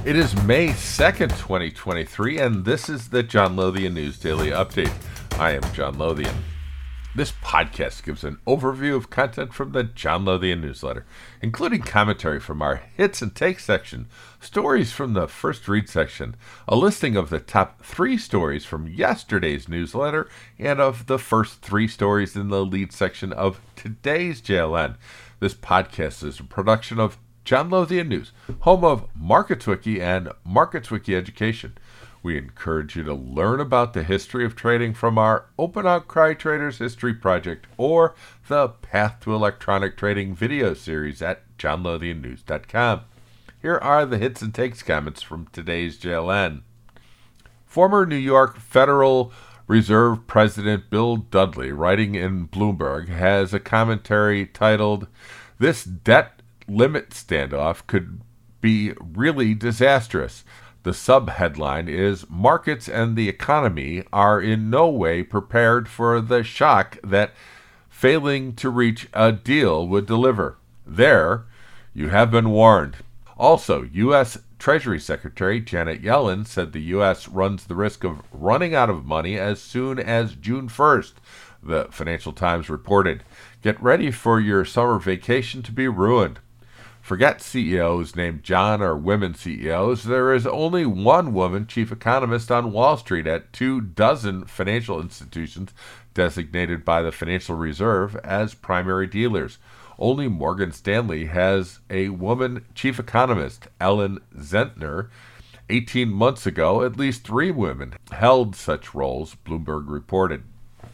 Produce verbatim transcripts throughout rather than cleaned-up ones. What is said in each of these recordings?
It is May second, twenty twenty-three, and this is the John Lothian News Daily Update. I am John Lothian. This podcast gives an overview of content from the John Lothian newsletter, including commentary from our Hits and Takes section, stories from the First Read section, a listing of the top three stories from yesterday's newsletter, and of the first three stories in the lead section of today's J L N. This podcast is a production of John Lothian News, home of MarketsWiki and MarketsWiki Education. We encourage you to learn about the history of trading from our Open Outcry Traders History Project or the Path to Electronic Trading video series at john lothian news dot com. Here are the hits and takes comments from today's J L N. Former New York Federal Reserve President Bill Dudley, writing in Bloomberg, has a commentary titled, "This Debt Limit Standoff Could Be Really Disastrous." The sub-headline is, "Markets and the economy are in no way prepared for the shock that failing to reach a deal would deliver. There, you have been warned." Also, U S Treasury Secretary Janet Yellen said the U S runs the risk of running out of money as soon as June first, the Financial Times reported. "Get ready for your summer vacation to be ruined." Forget C E Os named John or women C E Os. There is only one woman chief economist on Wall Street at two dozen financial institutions designated by the Financial Reserve as primary dealers. Only Morgan Stanley has a woman chief economist, Ellen Zentner. Eighteen months ago, at least three women held such roles, Bloomberg reported.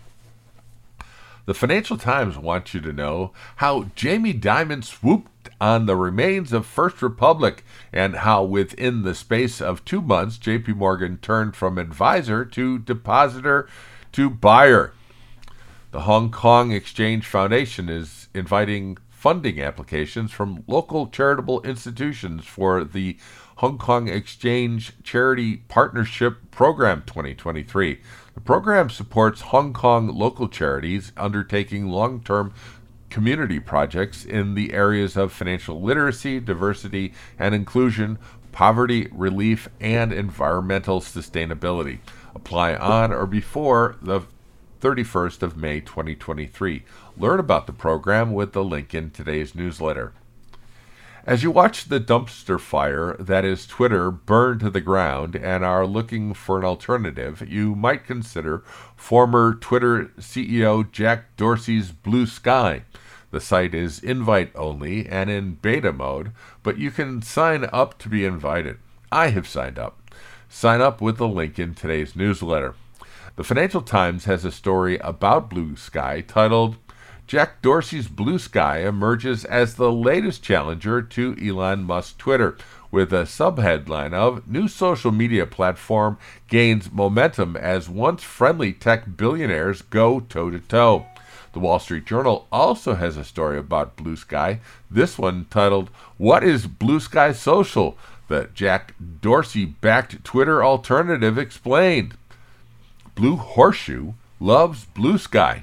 The Financial Times wants you to know how Jamie Dimon swooped on the remains of First Republic and how within the space of two months, J P Morgan turned from advisor to depositor to buyer. The Hong Kong Exchange Foundation is inviting funding applications from local charitable institutions for the Hong Kong Exchange Charity Partnership Program twenty twenty-three. The program supports Hong Kong local charities undertaking long-term community projects in the areas of financial literacy, diversity and inclusion, poverty relief, and environmental sustainability. Apply on or before the thirty-first of May twenty twenty-three. Learn about the program with the link in today's newsletter. As you watch the dumpster fire that is Twitter burn to the ground and are looking for an alternative, you might consider former Twitter C E O Jack Dorsey's Blue Sky. The site is invite only and in beta mode, but you can sign up to be invited. I have signed up. Sign up with the link in today's newsletter. The Financial Times has a story about Blue Sky titled, "Jack Dorsey's Blue Sky emerges as the latest challenger to Elon Musk's Twitter," with a subheadline of, "New social media platform gains momentum as once friendly tech billionaires go toe-to-toe." The Wall Street Journal also has a story about Blue Sky, this one titled, "What is Blue Sky Social? The Jack Dorsey-backed Twitter alternative explained." Blue Horseshoe loves Blue Sky.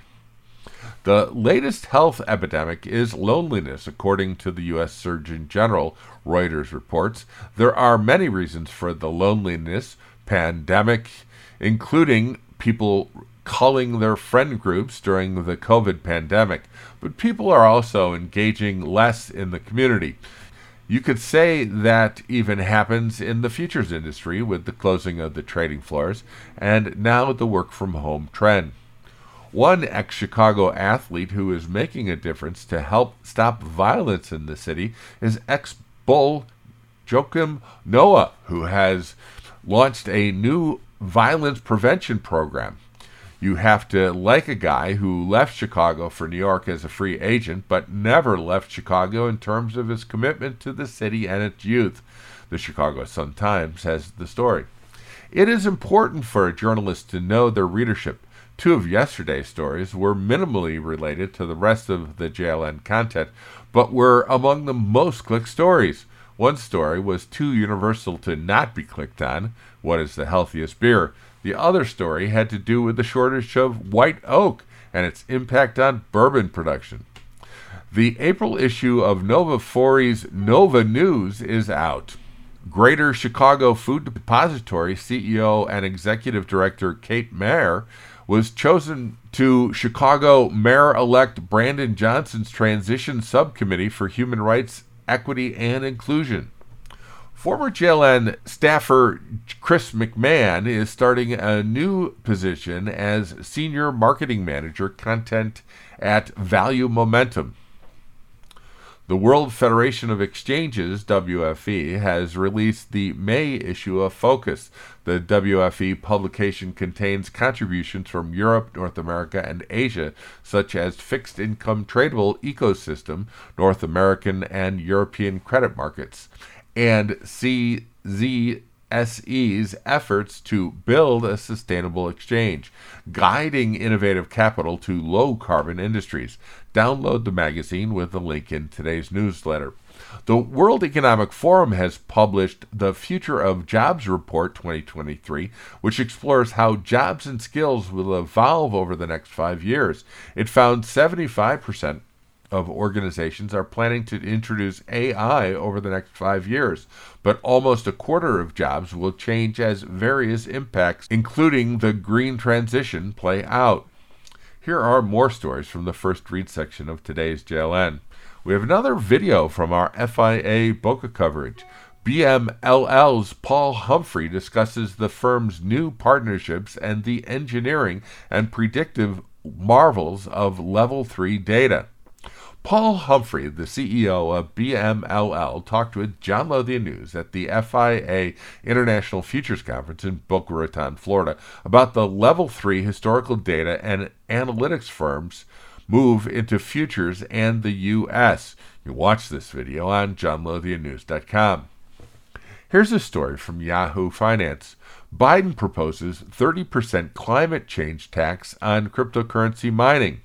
The latest health epidemic is loneliness, according to the U S Surgeon General, Reuters reports. There are many reasons for the loneliness pandemic, including people culling their friend groups during the COVID pandemic, but people are also engaging less in the community. You could say that even happens in the futures industry with the closing of the trading floors and now the work-from-home trend. One ex-Chicago athlete who is making a difference to help stop violence in the city is ex-Bull Joakim Noah, who has launched a new violence prevention program. You have to like a guy who left Chicago for New York as a free agent, but never left Chicago in terms of his commitment to the city and its youth. The Chicago Sun-Times has the story. It is important for a journalist to know their readership. Two of yesterday's stories were minimally related to the rest of the J L N content, but were among the most clicked stories. One story was too universal to not be clicked on. What is the healthiest beer? The other story had to do with the shortage of white oak and its impact on bourbon production. The April issue of Nova Fori's Nova News is out. Greater Chicago Food Depository C E O and Executive Director Kate Mayer was chosen to Chicago Mayor-elect Brandon Johnson's Transition Subcommittee for Human Rights, Equity, and Inclusion. Former J L N staffer Chris McMahon is starting a new position as Senior Marketing Manager, Content at Value Momentum. The World Federation of Exchanges, W F E, has released the May issue of Focus. The W F E publication contains contributions from Europe, North America, and Asia, such as fixed income tradable ecosystem, North American and European credit markets, and C Z S E's efforts to build a sustainable exchange, guiding innovative capital to low-carbon industries. Download the magazine with the link in today's newsletter. The World Economic Forum has published the Future of Jobs Report twenty twenty-three, which explores how jobs and skills will evolve over the next five years. It found seventy-five percent of organizations are planning to introduce A I over the next five years, but almost a quarter of jobs will change as various impacts, including the green transition, play out. Here are more stories from the first read section of today's J L N. We have another video from our F I A Boca coverage. B M L L's Paul Humphrey discusses the firm's new partnerships and the engineering and predictive marvels of Level three data. Paul Humphrey, the C E O of B M L L, talked with John Lothian News at the F I A International Futures Conference in Boca Raton, Florida, about the Level three historical data and analytics firms move into futures and the U S. You watch this video on john lothian news dot com. Here's a story from Yahoo Finance. Biden proposes thirty percent climate change tax on cryptocurrency mining.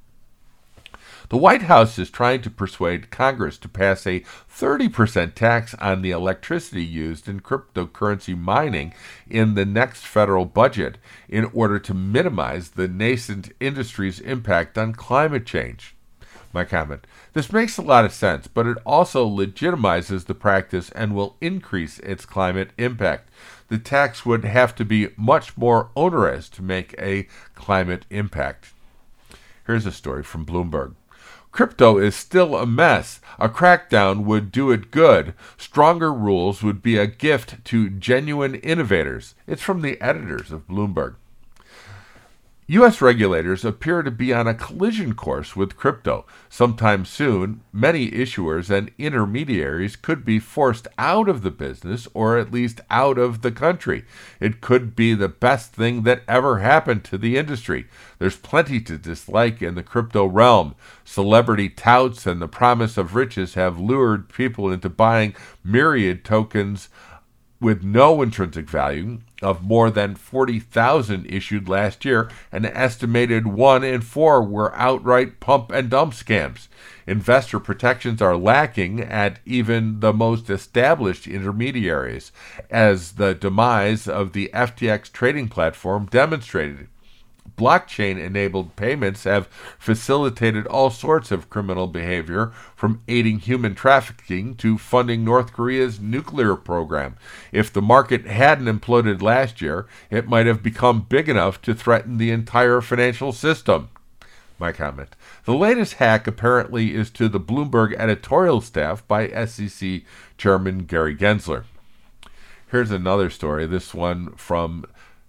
The White House is trying to persuade Congress to pass a thirty percent tax on the electricity used in cryptocurrency mining in the next federal budget in order to minimize the nascent industry's impact on climate change. My comment: this makes a lot of sense, but it also legitimizes the practice and will increase its climate impact. The tax would have to be much more onerous to make a climate impact. Here's a story from Bloomberg. Crypto is still a mess. A crackdown would do it good. Stronger rules would be a gift to genuine innovators. It's from the editors of Bloomberg. U S regulators appear to be on a collision course with crypto. Sometime soon, many issuers and intermediaries could be forced out of the business or at least out of the country. It could be the best thing that ever happened to the industry. There's plenty to dislike in the crypto realm. Celebrity touts and the promise of riches have lured people into buying myriad tokens with no intrinsic value, of more than forty thousand issued last year. An estimated one in four were outright pump and dump scams. Investor protections are lacking at even the most established intermediaries, as the demise of the F T X trading platform demonstrated. Blockchain-enabled payments have facilitated all sorts of criminal behavior, from aiding human trafficking to funding North Korea's nuclear program. If the market hadn't imploded last year, it might have become big enough to threaten the entire financial system. My comment: the latest hack apparently is to the Bloomberg editorial staff by S E C Chairman Gary Gensler. Here's another story, this one from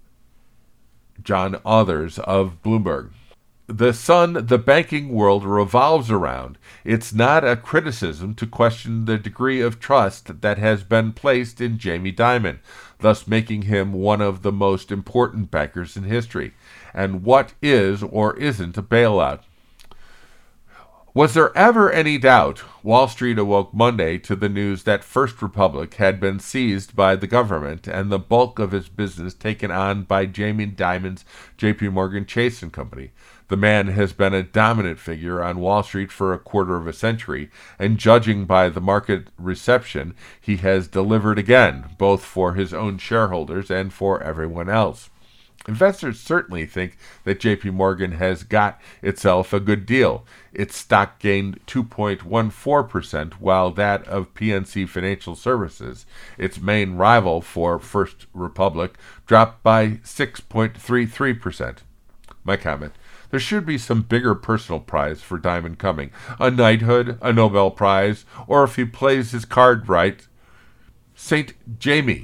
John Others of Bloomberg. The sun the banking world revolves around. It's not a criticism to question the degree of trust that has been placed in Jamie Dimon, thus making him one of the most important bankers in history. And what is or isn't a bailout? Was there ever any doubt Wall Street awoke Monday to the news that First Republic had been seized by the government and the bulk of its business taken on by Jamie Dimon's J P Morgan Chase and Company? The man has been a dominant figure on Wall Street for a quarter of a century, and judging by the market reception, he has delivered again, both for his own shareholders and for everyone else. Investors certainly think that J P Morgan has got itself a good deal. Its stock gained two point one four percent, while that of P N C Financial Services, its main rival for First Republic, dropped by six point three three percent. My comment: there should be some bigger personal prize for Diamond coming. A knighthood, a Nobel Prize, or if he plays his card right, Saint Jamie.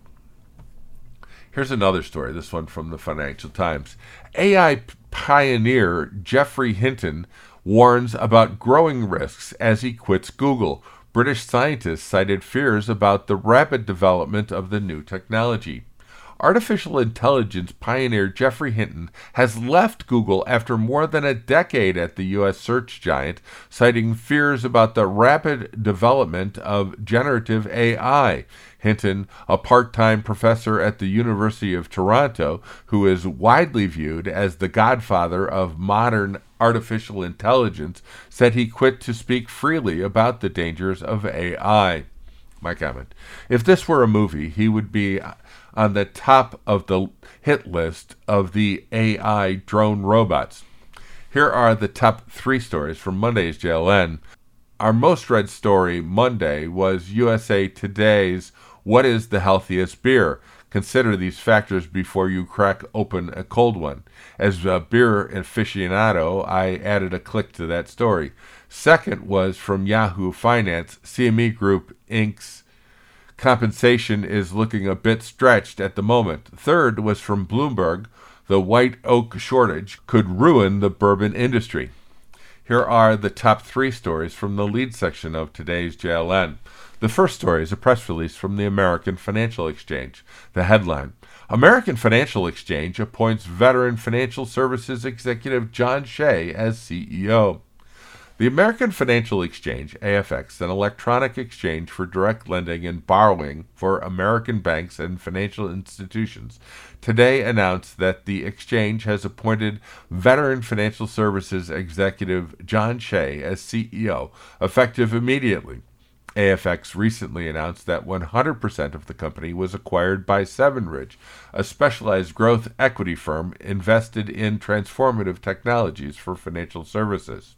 Here's another story, this one from the Financial Times. A I pioneer Geoffrey Hinton warns about growing risks as he quits Google. British scientists cited fears about the rapid development of the new technology. Artificial intelligence pioneer Geoffrey Hinton has left Google after more than a decade at the U S search giant, citing fears about the rapid development of generative A I. Hinton, a part-time professor at the University of Toronto, who is widely viewed as the godfather of modern artificial intelligence, said he quit to speak freely about the dangers of A I. My comment: if this were a movie, he would be on the top of the hit list of the A I drone robots. Here are the top three stories from Monday's J L N. Our most read story Monday was U S A Today's "What is the healthiest beer? Consider these factors before you crack open a cold one." As a beer aficionado, I added a click to that story. Second was from Yahoo Finance. C M E Group Incorporated's compensation is looking a bit stretched at the moment. Third was from Bloomberg. The white oak shortage could ruin the bourbon industry. Here are the top three stories from the lead section of today's J L N. The first story is a press release from the American Financial Exchange. The headline: American Financial Exchange appoints veteran financial services executive John Shea as C E O. The American Financial Exchange, A F X, an electronic exchange for direct lending and borrowing for American banks and financial institutions, today announced that the exchange has appointed veteran financial services executive John Shea as C E O, effective immediately. A F X recently announced that one hundred percent of the company was acquired by Seven Ridge, a specialized growth equity firm invested in transformative technologies for financial services.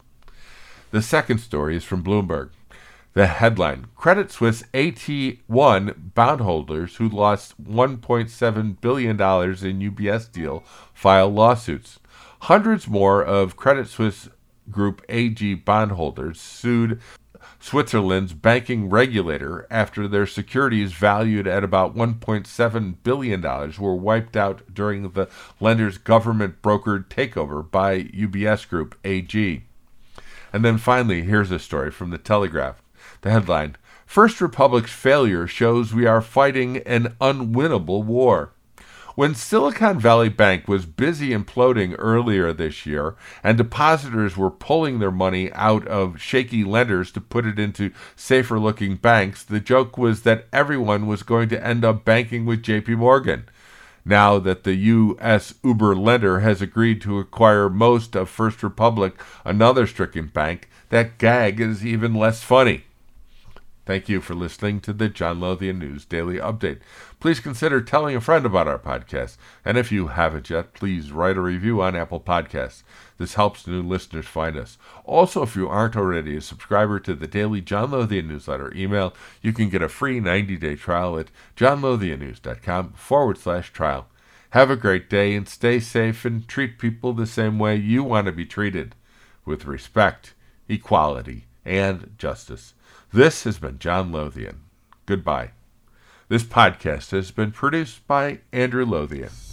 The second story is from Bloomberg. The headline: Credit Suisse A T one bondholders who lost one point seven billion dollars in U B S deal file lawsuits. Hundreds more of Credit Suisse Group A G bondholders sued Switzerland's banking regulator after their securities valued at about one point seven billion dollars were wiped out during the lender's government-brokered takeover by U B S Group A G. And then finally, here's a story from the Telegraph. The headline: First Republic's failure shows we are fighting an unwinnable war. When Silicon Valley Bank was busy imploding earlier this year and depositors were pulling their money out of shaky lenders to put it into safer-looking banks, the joke was that everyone was going to end up banking with J P Morgan. Now that the U S Uber lender has agreed to acquire most of First Republic, another stricken bank, that gag is even less funny. Thank you for listening to the John Lothian News Daily Update. Please consider telling a friend about our podcast. And if you haven't yet, please write a review on Apple Podcasts. This helps new listeners find us. Also, if you aren't already a subscriber to the daily John Lothian newsletter email, you can get a free ninety-day trial at johnlothiannews.com forward slash trial. Have a great day and stay safe and treat people the same way you want to be treated, with respect, equality, and justice. This has been John Lothian. Goodbye. This podcast has been produced by Andrew Lothian.